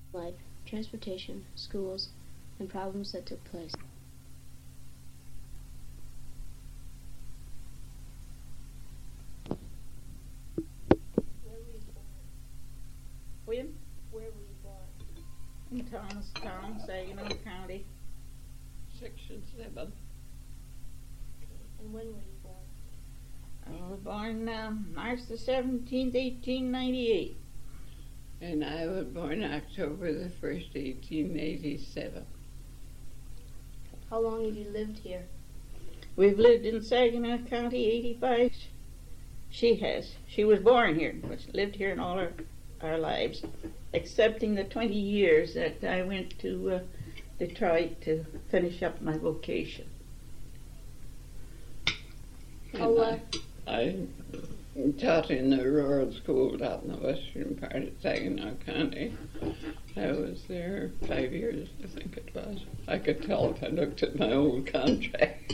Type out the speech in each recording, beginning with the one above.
life, transportation, schools, and problems that took place. William? Where were you born? In Thomastown, Saginaw County. Section 7. Okay. And when were you born? I was born March the 17th, 1898. And I was born October the 1st, 1887. How long have you lived here? We've lived in Saginaw County 85. She has. She was born here, but she lived here in all our lives, excepting the 20 years that I went to Detroit to finish up my vocation. I taught in the rural school out in the western part of Saginaw County. I was there 5 years, I think it was. I could tell if I looked at my old contract.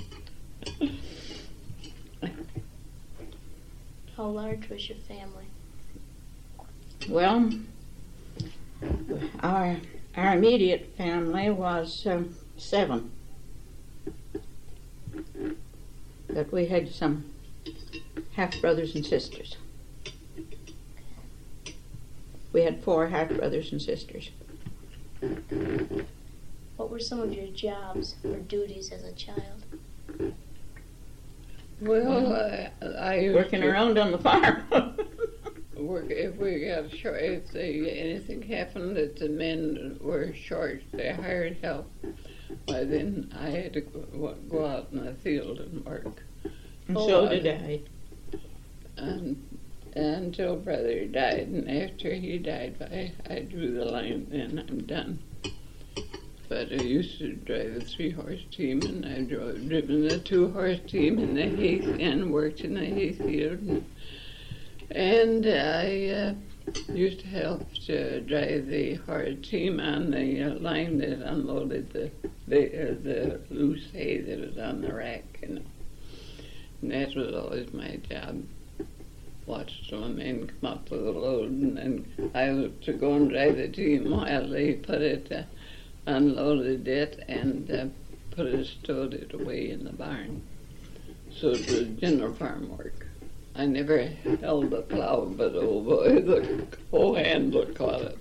How large was your family? Well, our immediate family was 7. But we had some half-brothers and sisters. We had 4 half-brothers and sisters. What were some of your jobs or duties as a child? Well, I used Working to around on the farm. work if we got short. If anything happened that the men were short, they hired help. Why then I had to go out in the field and work. And so did I. Until brother died, and after he died, I drew the line, and I'm done. But I used to drive a 3-horse team, and I driven the 2-horse team in the hay and worked in the hayfield. And I used to help to drive the hard team on the line that unloaded the loose hay that was on the rack, you know. And that was always my job. Watch some men come up with a load, and then I was to go and drive the team while they put it, unloaded it, and put it, stowed it away in the barn. So it was general farm work. I never held a plow, but oh boy, the whole handbook caught it.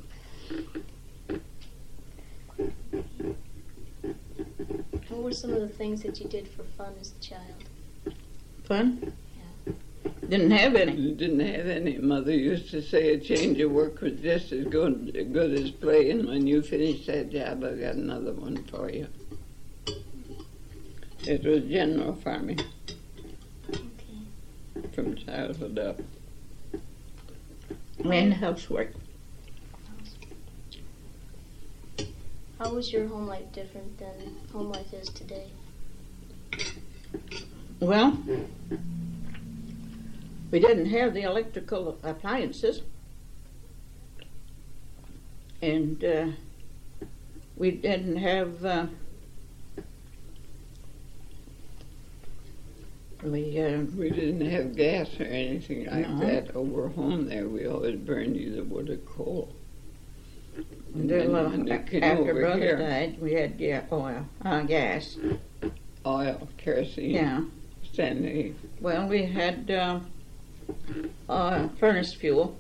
What were some of the things that you did for fun as a child? Fun? Didn't have any. Didn't have any. Mother used to say a change of work was just as good as play, and when you finish that job, I got another one for you. It was general farming. Okay. From childhood up. And housework. How was your home life different than home life is today? Well, we didn't have the electrical appliances, and we didn't have We didn't have gas or anything like No. that over home there. We always burned either wood or coal. And then, well, when they came after over brother here, died, we had oil, gas. oil, kerosene, Yeah. Stanley. Well, we had furnace fuel.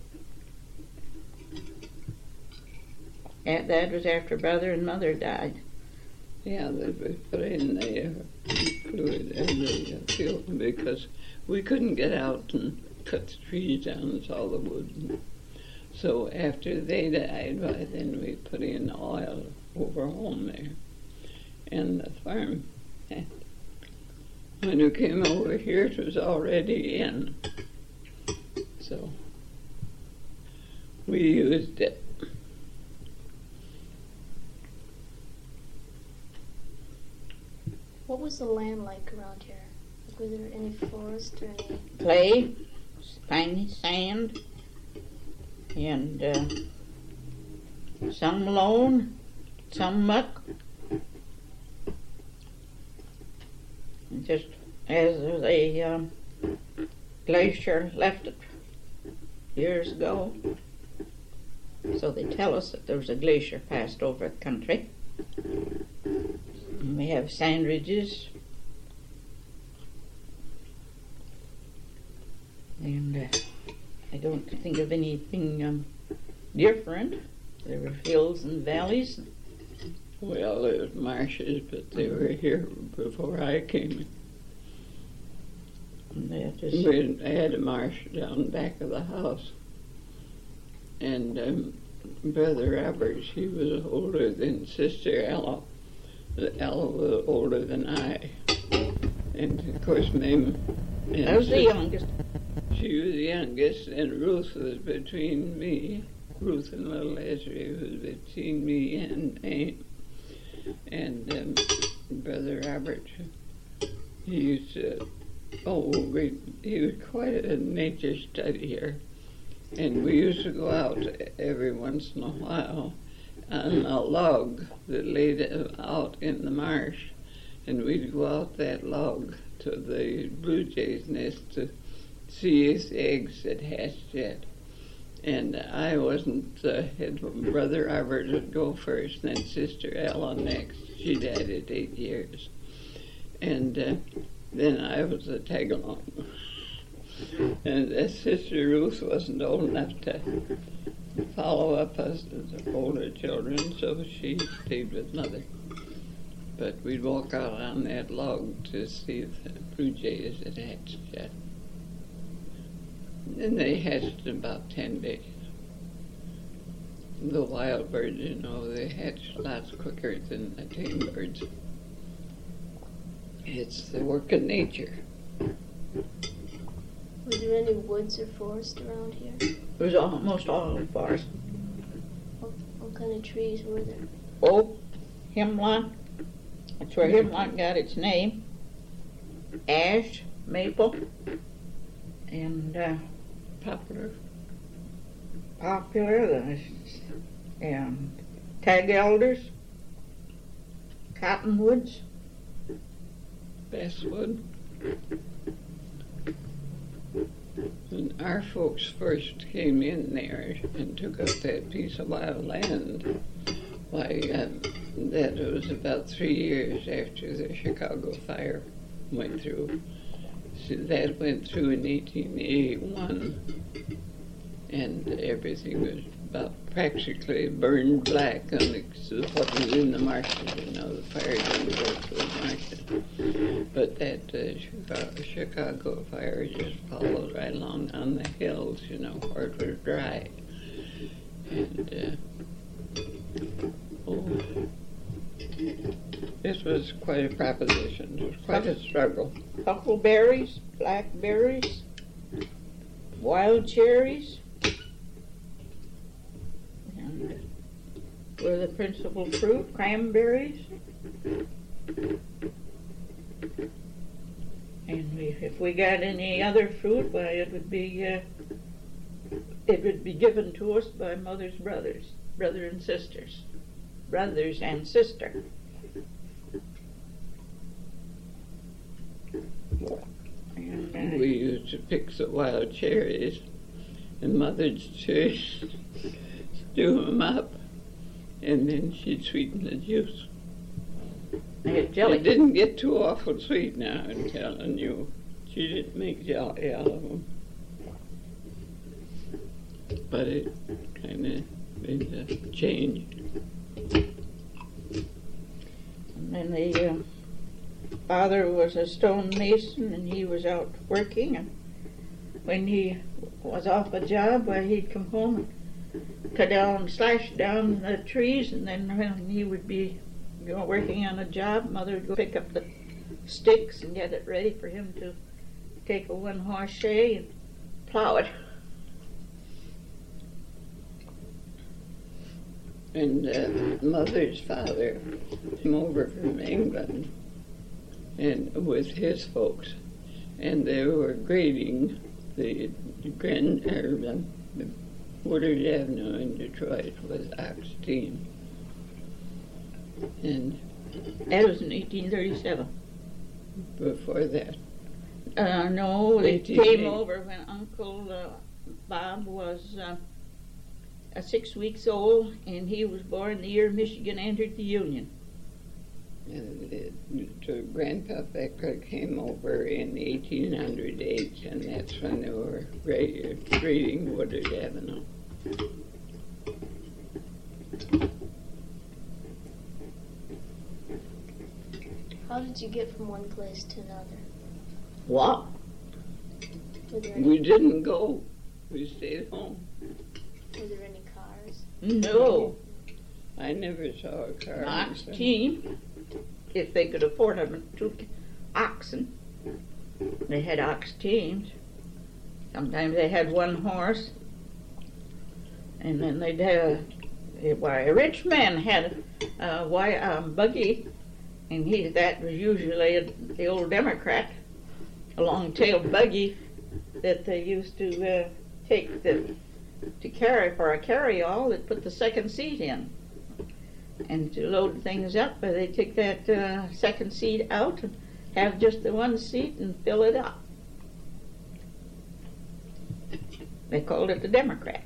And that was after brother and mother died. Yeah, they put in the fluid in the field because we couldn't get out and cut the trees down and saw the wood. So after they died, well, then we put in oil over home there and the farm. And when we came over here, it was already in. So we used it. What was the land like around here? Were there any forest or any? Clay, spiny sand, and some loam, some muck. And just as the glacier left it years ago, So they tell us that there was a glacier passed over the country. And we have sand ridges. And I don't think of anything different. There were hills and valleys. Well, there was marshes, but they were here before I came. And they just, We had a marsh down back of the house. And Brother Robert, he was older than Sister Ella. Ella was older than I. And of course, I was the youngest. She was the youngest, and Ruth was between me. Ruth and little Ezra was between me and Aunt. And Brother Robert, he used to, he was quite a nature studier. And we used to go out every once in a while on a log that laid out in the marsh. And we'd go out that log to the blue jay's nest to see if the eggs had hatched yet. And I wasn't, had Brother Robert would go first, and then Sister Ella next. She died at 8 years. And then I was a tag-along. And Sister Ruth wasn't old enough to follow up us as older children, so she stayed with Mother. But we'd walk out on that log to see if the blue jays had hatched yet. And they hatched in about 10 days. The wild birds, you know, they hatch lots quicker than the tame birds. It's the work of nature. Was there any woods or forest around here? It was almost all forest. What kind of trees were there? Oak, hemlock. That's where hemlock got its name. Ash, maple, and Poplar. poplar, and tag elders, cottonwoods. Basswood. When our folks first came in there and took up that piece of wild land, why, that was about 3 years after the Chicago fire went through. So that went through in 1881, and everything was about practically burned black on what was in the marshes. You know, the fire didn't go through the marshes. But that Chicago fire just followed right along on the hills, you know, where it was dry. And, this was quite a proposition. It was quite a struggle. Huckleberries, blackberries, wild cherries, and were the principal fruit, cranberries. And if we got any other fruit, why it would be given to us by Mother's brother and sisters, brothers and sister. And, We used to pick the wild cherries, and Mother's cherries, stew them up, and then she'd sweeten the juice. I get jelly. It didn't get too awful sweet now, I'm telling you. She didn't make jelly out of them. But it kind of made a change. And then the father was a stonemason, and he was out working, and when he was off a job, well, he'd come home and slash down the trees, and then when he would be working on a job, Mother would go pick up the sticks and get it ready for him to take a one-horse shay and plow it. And Mother's father came over from England and with his folks, and they were grading the Woodard Avenue in Detroit with ox team. And That was in 1837. before that, No, they 1880. came over when Uncle Bob was 6 weeks old, and he was born the year Michigan entered the Union. So Grandpa Becker came over in 1808, and that's when they were raiding Woodard Avenue. How did you get from one place to another? What? Were there any, We didn't go. We stayed home. were there any cars? No. I never saw a car. Ox team, if they could afford them, took oxen. They had ox teams. Sometimes they had one horse, and then they'd have, why, a rich man had a buggy, and that was usually the old Democrat, a long-tailed buggy that they used to take to carry for a carry-all that put the second seat in. And to load things up, they take that second seat out and have just the one seat and fill it up. They called it the Democrat.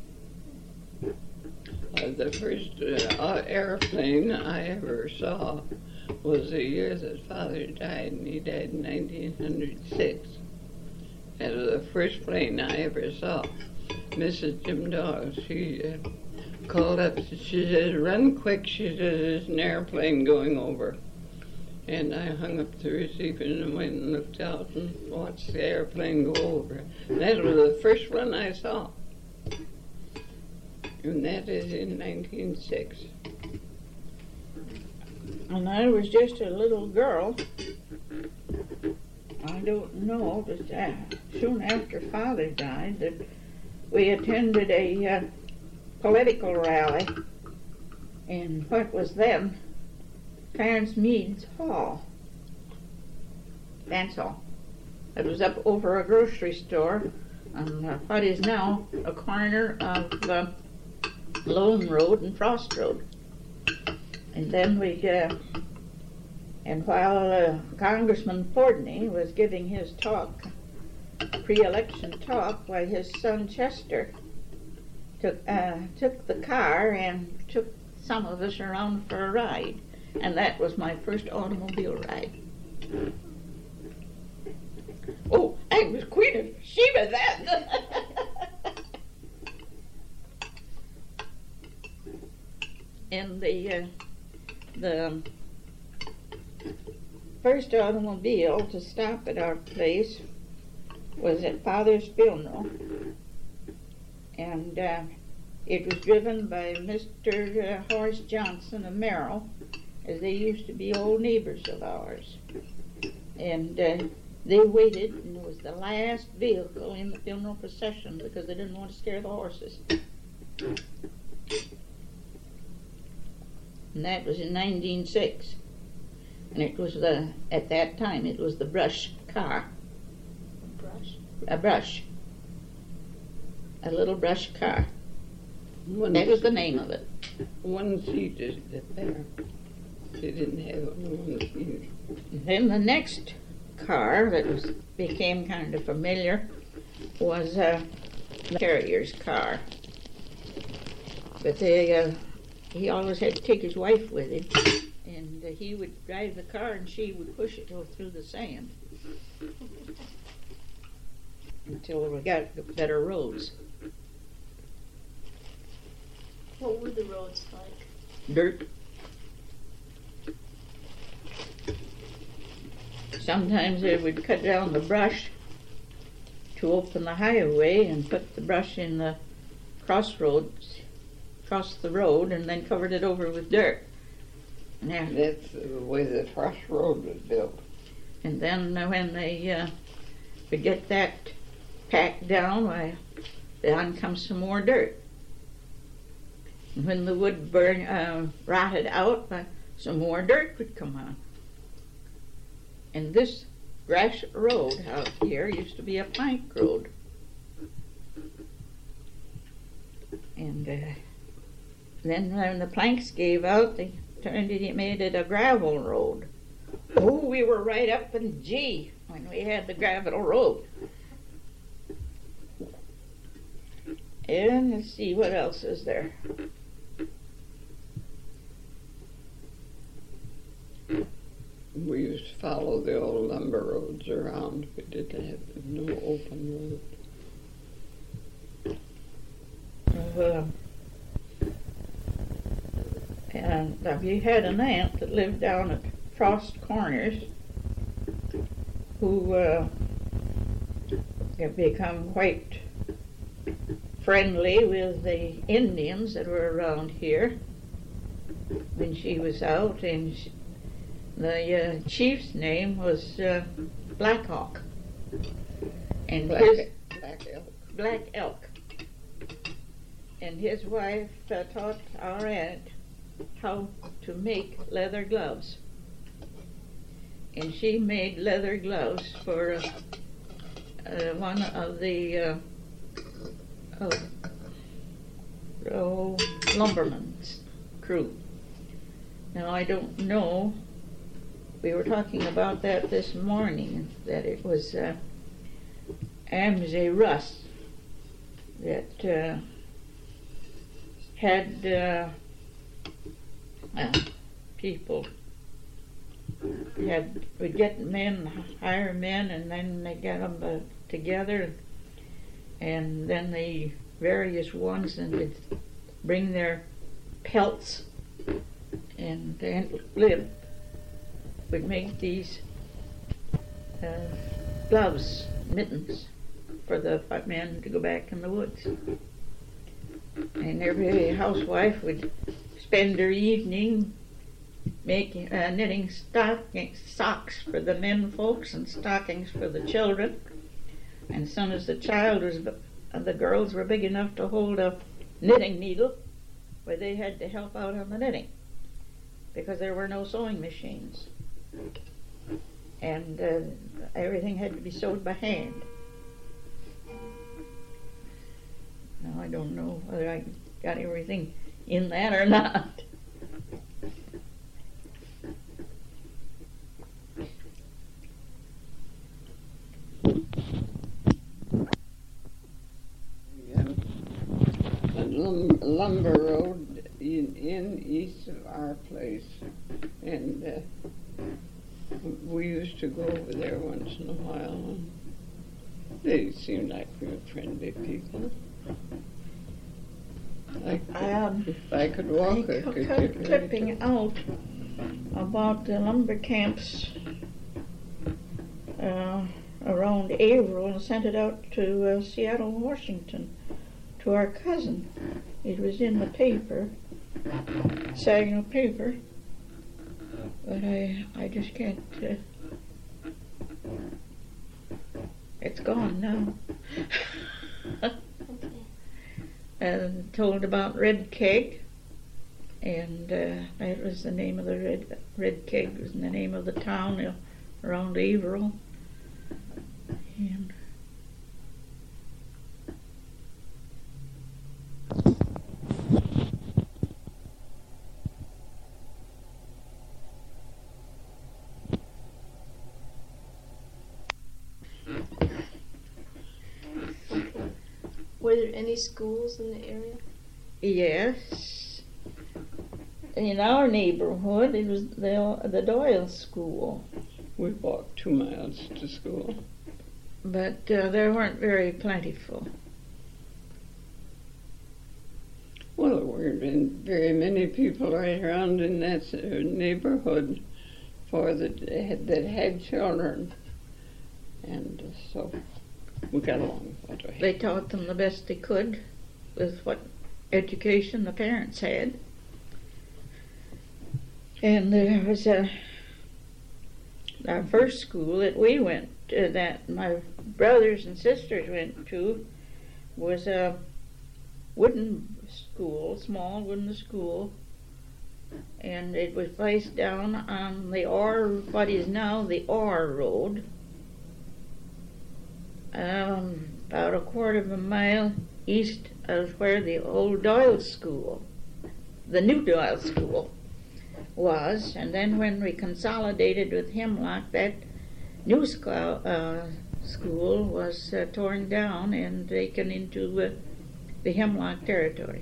The first airplane I ever saw was the year that Father died, and he died in 1906. It was the first plane I ever saw. Mrs. Jim Dawes, she called up, she says, "Run quick," she says, "there's an airplane going over." And I hung up the receiver and went and looked out and watched the airplane go over. That was the first one I saw. And that is in 1906. And I was just a little girl. I don't know, but soon after Father died, that we attended a political rally in what was then Clarence Meade's Hall. That's all. It was up over a grocery store on what is now a corner of Lone Road and Frost Road. And then and while Congressman Fordney was giving his talk, pre-election talk, while his son Chester took the car and took some of us around for a ride. And that was my first automobile ride. Oh, I was Queen of Sheba then. And the first automobile to stop at our place was at Father's funeral, and it was driven by Mr. Horace Johnson of Merrill, as they used to be old neighbors of ours. And they waited, and it was the last vehicle in the funeral procession because they didn't want to scare the horses. And that was in 1906. And it was at that time, it was the brush car. A brush. A little brush car. That was the name of it. One seat is there. They didn't have only one seat. Then the next car that became kind of familiar was the carrier's car. But he always had to take his wife with him, and he would drive the car and she would push it through the sand until we got better roads. What were the roads like? Dirt. Sometimes they would cut down the brush to open the highway and put the brush in the crossroads, across the road, and then covered it over with dirt. That's the way the Frost Road was built. And then when they would get that packed down, then comes some more dirt. And when the wood rotted out, some more dirt would come on. And this grass road out here used to be a plank road. And then when the planks gave out, they made it a gravel road. Oh, we were right up in G when we had the gravel road. And let's see, what else is there? We used to follow the old lumber roads around. We didn't have no open road. And we had an aunt that lived down at Frost Corners who had become quite friendly with the Indians that were around here when she was out, and the chief's name was Black Hawk, and Black Elk, and his wife taught our aunt how to make leather gloves, and she made leather gloves for one of the lumberman's crew. Now I don't know, we were talking about that this morning, that it was Amsey Russ that had people would get men, hire men, and then they get them together, and then the various ones, and they'd bring their pelts, and then would make these gloves, mittens, for the men to go back in the woods. And every housewife would spend her evening making knitting socks for the men folks and stockings for the children. And as soon as the girls were big enough to hold a knitting needle, well, they had to help out on the knitting because there were no sewing machines, and everything had to be sewed by hand. Now I don't know whether I got everything in that or not. Lumber road in east of our place, and we used to go over there once in a while, and they seemed like real friendly people. If I could walk, I could get clipping out about the lumber camps around Averill and sent it out to Seattle, Washington, to our cousin. It was in the paper, Saginaw paper, but I just can't. It's gone now. And told about Red Keg, and that was the name of the Red Keg was the name of the town around Averill. And were there any schools in the area? yes, in our neighborhood it was the Doyle School. We walked 2 miles to school. But they weren't very plentiful. Well, there weren't very many people right around in that neighborhood that had children, and so we got along that way. They taught them the best they could with what education the parents had. And there was our first school that we went to, that my brothers and sisters went to, was a wooden school, small wooden school, and it was placed down on what is now the Orr Road, about a quarter of a mile east of where the old Doyle School, the new Doyle School, was. And then when we consolidated with Hemlock, that new school was torn down and taken into the Hemlock Territory.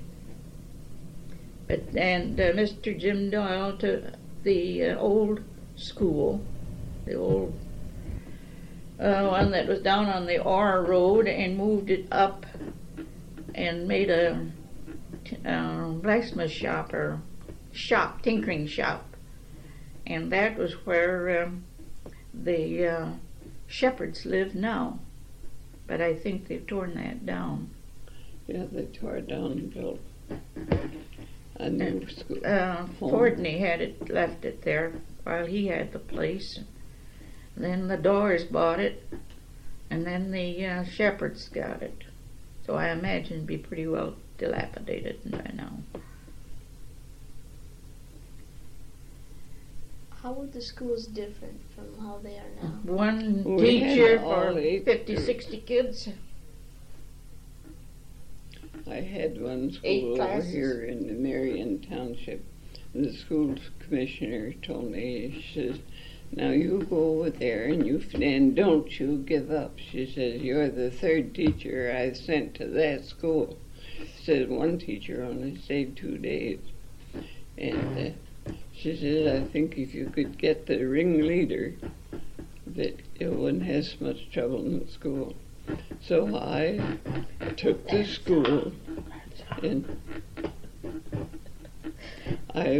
And Mr. Jim Doyle took the old school, the old one that was down on the Orr Road, and moved it up and made a blacksmith shop or tinkering shop. And that was where the Shepherds live now. But I think they've torn that down. Yeah, they tore it down and built a new school. Fortney left it there while he had the place. Then the Doors bought it, and then the Shepherds got it. So I imagine it'd be pretty well dilapidated by now. How were the schools different from how they are now? One We had teacher all for 8 50, 60 kids. I had one 8 school over classes. here in the Marion Township. The school commissioner told me, she says, now you go over there and don't you give up. She says, you're the 3rd teacher I've sent to that school. She says, one teacher only stayed 2 days. And she says, I think if you could get the ringleader, that it wouldn't have so much trouble in the school. So I took the school, and I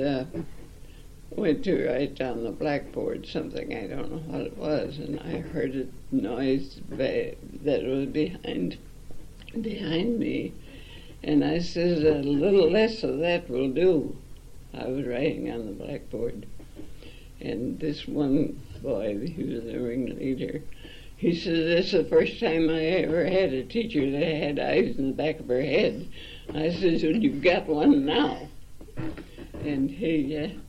went to write down the blackboard something, I don't know what it was, and I heard a noise that was behind me, and I said, a little less of that will do. I was writing on the blackboard, and this one boy, he was the ringleader, he says, this is the first time I ever had a teacher that had eyes in the back of her head. I says, well, you've got one now. And him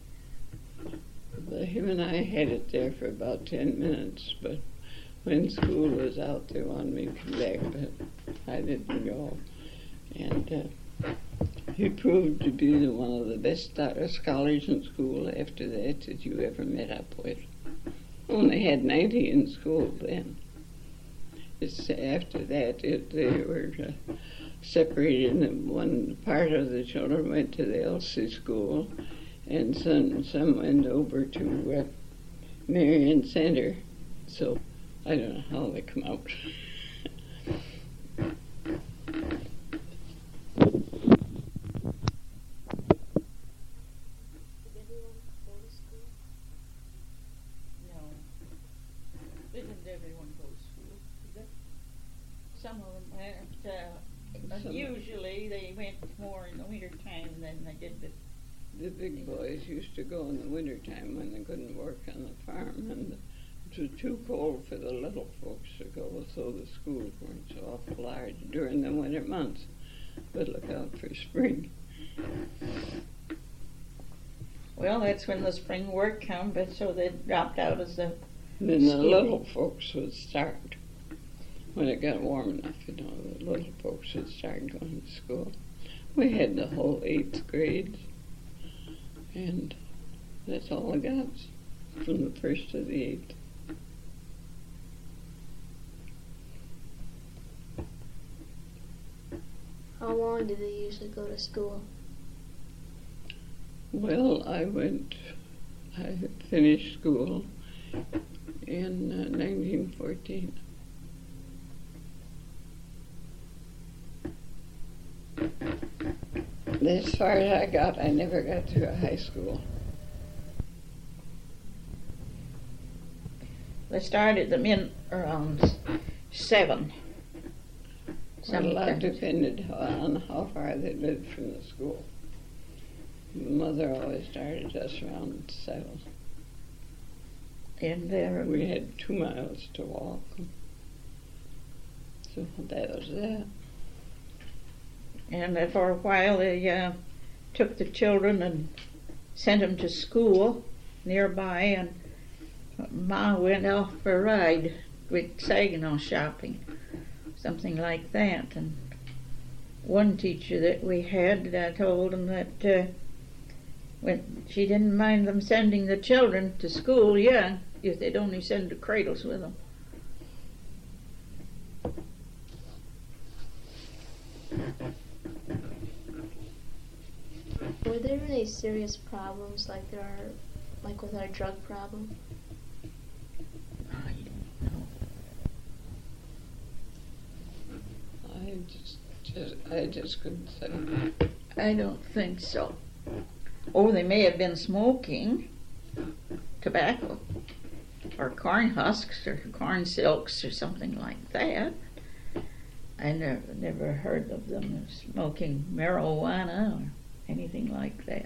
and I had it there for about 10 minutes, but when school was out, they wanted me to come back, but I didn't go. And he proved to be one of the best scholars in school after that you ever met up with. Only had 90 in school then. It's after that they were separated, and one part of the children went to the Elsie school, and some went over to Marion Center. So I don't know how they come out. Everyone goes to school. Some of them went, usually they went more in the winter time than they did the big boys used to go in the winter time when they couldn't work on the farm, and it was too cold for the little folks to go, so the schools weren't so awful large during the winter months. But look out for spring. Well, that's when the spring work come, but so they dropped out as the Then the little folks would start. When it got warm enough, the little folks would start going to school. We had the whole 8th grade, and that's all I got from the 1st to the 8th. How long do they usually go to school? Well, I finished school in 1914. As far as I got, I never got to a high school. They started them in around 7. Well, a lot depended on how far they lived from the school. Mother always started us around 7. And we had 2 miles to walk. So that was that. And for a while they took the children and sent them to school nearby, and Ma went off for a ride with Saginaw shopping, something like that. And one teacher that we had told them that when she didn't mind them sending the children to school young, if they'd only send the cradles with them. Were there any serious problems like there are, like with our drug problem? I don't know. I just couldn't say. I don't think so. Oh, they may have been smoking tobacco or corn husks or corn silks or something like that. I never heard of them smoking marijuana or anything like that.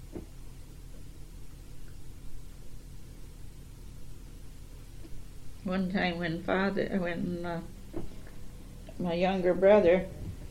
One time when my younger brother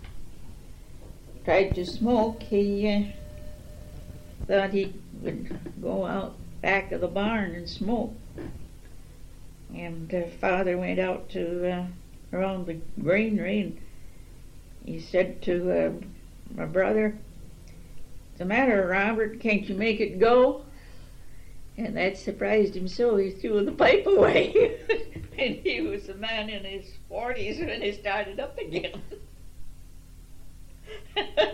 tried to smoke, he thought he would go out back of the barn and smoke. And father went out to around the granary, and he said to my brother, "What's the matter, Robert? Can't you make it go?" And that surprised him so he threw the pipe away. And he was a man in his 40s when he started up again.